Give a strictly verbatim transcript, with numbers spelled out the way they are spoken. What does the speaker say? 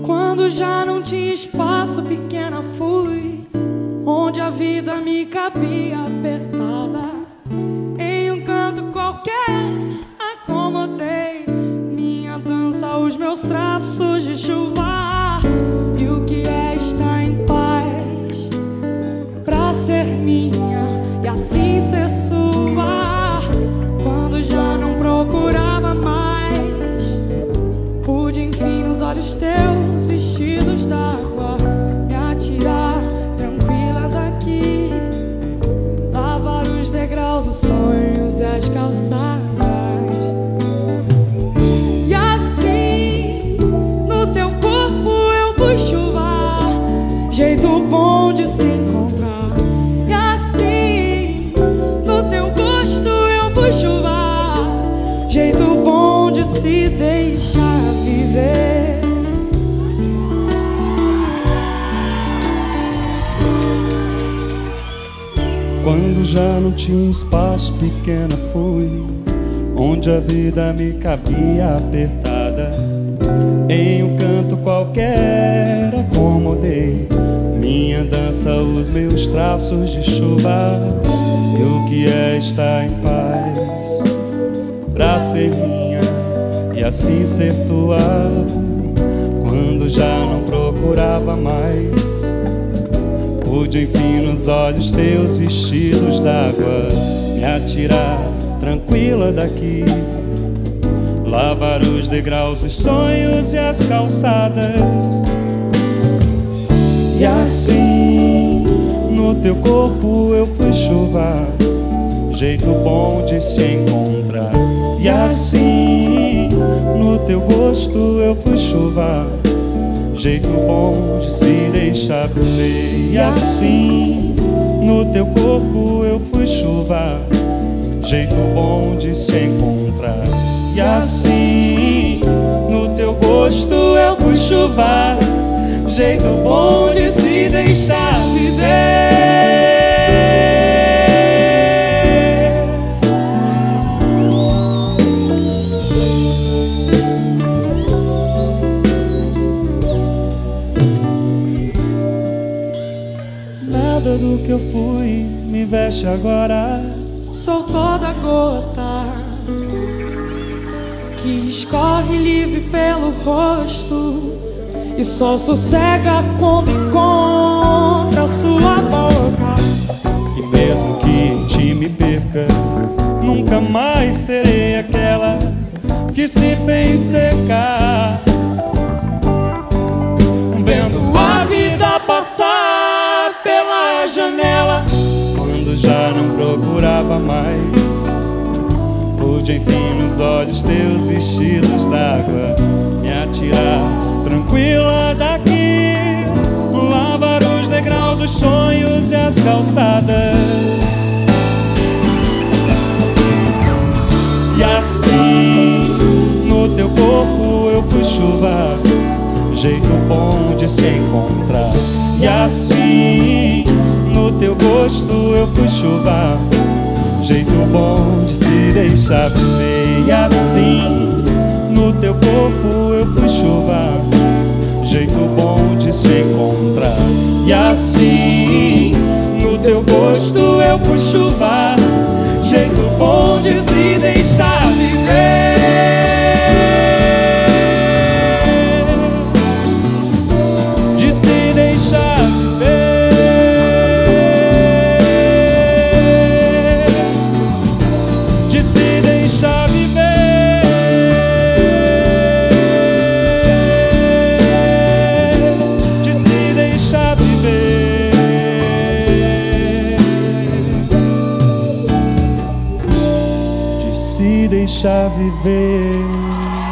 Quando já não tinha espaço, pequena fui, onde a vida me cabia apertada. Em um canto qualquer acomodei minha dança, os meus traços de chuva. E o que é estar em paz pra ser minha e assim ser sua. Quando já não procurava mais, pude enfim nos olhos teus vestidos d'água me atirar tranquila daqui, lavar os degraus, os sonhos e as calçadas. E assim no teu corpo eu fui chuva, jeito bom de se encontrar. E assim no teu gosto eu fui chuva, jeito bom de se deixar viver. Quando já não tinha espaço, pequena fui, onde a vida me cabia apertada. Em um canto qualquer acomodei minha dança, os meus traços de chuva. E o que é estar em paz pra ser minha e assim ser tua. Quando já não procurava mais, pude enfim nos olhos teus vestidos d'água me atirar tranquila daqui, lavar os degraus, os sonhos e as calçadas. E assim no teu corpo eu fui chuva, jeito bom de se encontrar. E assim no teu gosto eu fui chuva, jeito bom de se deixar viver. E assim no teu corpo eu fui chuva, jeito bom de se encontrar. E assim no teu gosto eu fui chuva, jeito bom de se deixar viver. Nada do que eu fui me veste agora. Sou toda gota que escorre livre pelo rosto, e só sossega quando encontra sua boca. E mesmo que em ti me perca, nunca mais serei aquela que se fez secar, vendo a vida passar pela janela. Quando já não procurava mais, pude enfim nos olhos teus vestidos d'água me atirar tranquila daqui, lavar os degraus, os sonhos e as calçadas. E assim no teu corpo eu fui chuva, jeito bom de se encontrar. E assim no teu gosto eu fui chuva, jeito bom de se deixar viver. E assim no teu corpo eu fui chuva, jeito bom de se encontrar. E assim no teu gosto eu fui chuva, jeito bom de se deixar viver. De se deixar viver. De se deixar viver. De se deixar viver. De se deixar viver.